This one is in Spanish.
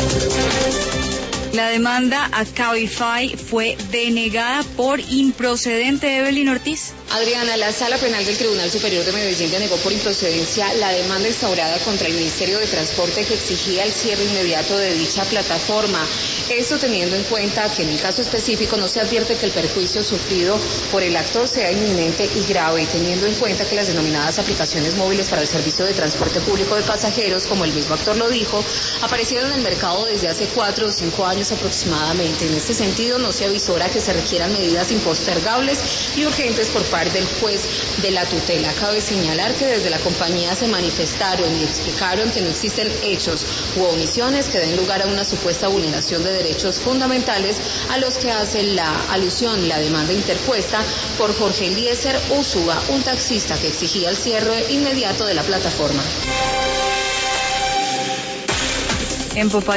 La demanda a Cabify fue denegada por improcedente. Evelyn Ortiz. Adriana, la Sala Penal del Tribunal Superior de Medellín denegó por improcedencia la demanda instaurada contra el Ministerio de Transporte que exigía el cierre inmediato de dicha plataforma. Esto teniendo en cuenta que en el caso específico no se advierte que el perjuicio sufrido por el actor sea inminente y grave, teniendo en cuenta que las denominadas aplicaciones móviles para el servicio de transporte público de pasajeros, como el mismo actor lo dijo, aparecieron en el mercado desde hace 4 o 5 años aproximadamente. En este sentido, no se avisora que se requieran medidas impostergables y urgentes por parte del juez de la tutela. Cabe señalar que desde la compañía se manifestaron y explicaron que no existen hechos u omisiones que den lugar a una supuesta vulneración de derechos fundamentales a los que hace la alusión la demanda interpuesta por Jorge Eliezer Usuga, un taxista que exigía el cierre inmediato de la plataforma. En Popayán